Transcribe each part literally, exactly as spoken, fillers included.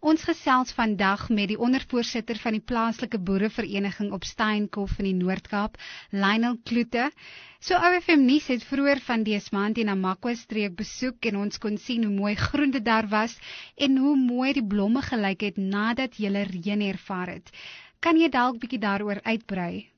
Ons gesels vandag met die ondervoorsitter van die plaaslike boerevereniging op Steenkop in die Noord-Kaap, Lionel Kloete. So O F M Nuus het vroeër van dese maand die Namakwa streek besoek en ons kon sien hoe mooi groen dit daar was en hoe mooi die blomme gelyk het nadat julle reën ervaar het. Kan jy dalk bietjie daaroor uitbrei?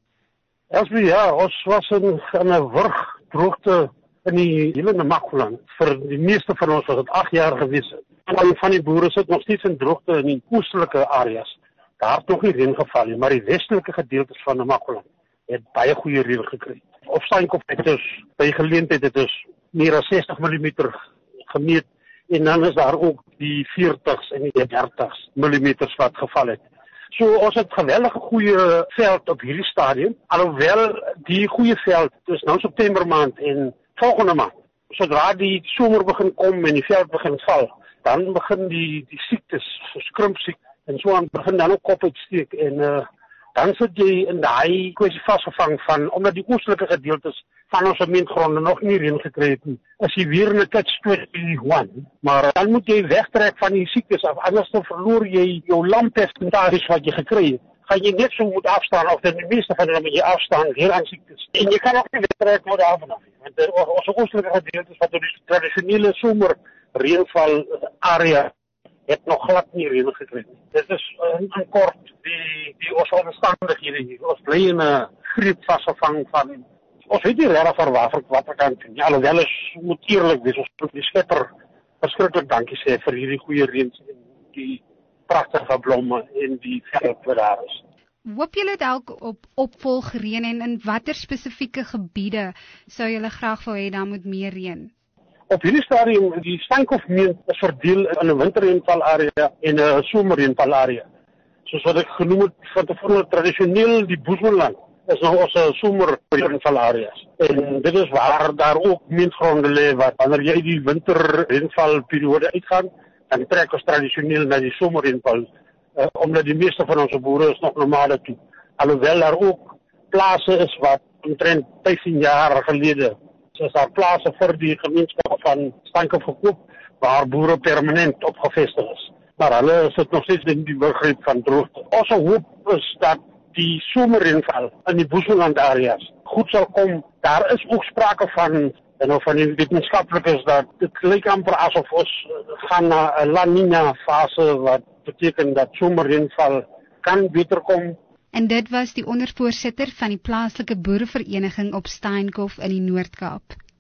Elsbie, ja, ons was in, in 'n wurg droogte in die hele Namakwa. Vir die meeste van ons was dit agt jaar gewees. En van die boere sit nog steeds in droogte in die oostelike areas. Daar het nog nie reën geval nie, maar die westelike gedeeltes van Namakwa het baie goeie reën gekry. Op Steenkop het ons by geleentheid het ons meer as sestig millimeter gemeet en dan is daar ook die veertigs en die dertigs millimeters wat geval het. So ons het geweldige goeie veld op hierdie stadium, alhoewel die goeie veld is nou September maand en volgende maand. Sodra die somer begin kom en die veld begin val, dan begin die die siektes, skrumpsiekte en so aan begin dan ook kop uitsteek en uh, dan sit jy in daai kwessie vasgevang van omdat die oostelike gedeeltes van ons sementgronde nog nie reën gekry het nie. Is jy weer in 'n catch twenty-one, maar dan moet jy wegtrek van die siektes af, anders dan verloor jy jou landpercentage wat jy gekry het. Gaan jy net so moet afstaan of dan die meeste van hulle moet jy afstaan weer aan siektes. En jy kan ook nie wegtrek word daarvan af nie. Want uh, ons oostelike gedeeltes wat door die tradisionele somer reënval area het nog glad nie reën gekry nie. Dit is in, in kort die die ons omstandighede hier. Ons bly in 'n greep vasgevang van ons weet nie regtig van waar wat ek kan doen. Ja, alhoewel is moet eerlik wees, ons moet die Skepper verskriklik dankie sê vir hierdie goeie reën en die pragtige blomme en die veld wat daar is. Hoop julle dalk op opvolgreën en in watter spesifieke gebiede sou julle graag wou hê dan moet meer reën? Op hierdie stadium, die Steenkopgemeen is verdeel in 'n winterreënvalarea en 'n somerreënvalarea. Soos wat ek genoem het, van tevore tradisioneel die Boesmanland is nou ons somerreënvalareas. En dit is waar daar ook meentgronde lê wat wanneer jy die winterreënvalperiode uitgaan, dan trek ons tradisioneel na die somerreënval, uh, omdat die meeste van ons boere is nog nomade toe. Alhoewel daar ook plase is wat omtrent vyftien jaar gelede is daar plase vir die gemeenskap van Steenkop gekoop, waar boere permanent opgevestig is. Maar hulle sit nog steeds in die begrip van droogte. Ons hoop is dat die somerreënval in die Boesmanland areas goed sal kom. Daar is ook sprake van, en nou van die wetenskaplikes, dat dit lyk amper asof ons gaan na 'n La Niña fase, wat beteken dat somerreënval kan beter kom. En dit was die ondervoorsitter van die plaaslike boerevereniging op Steenkop in die Noord-Kaap.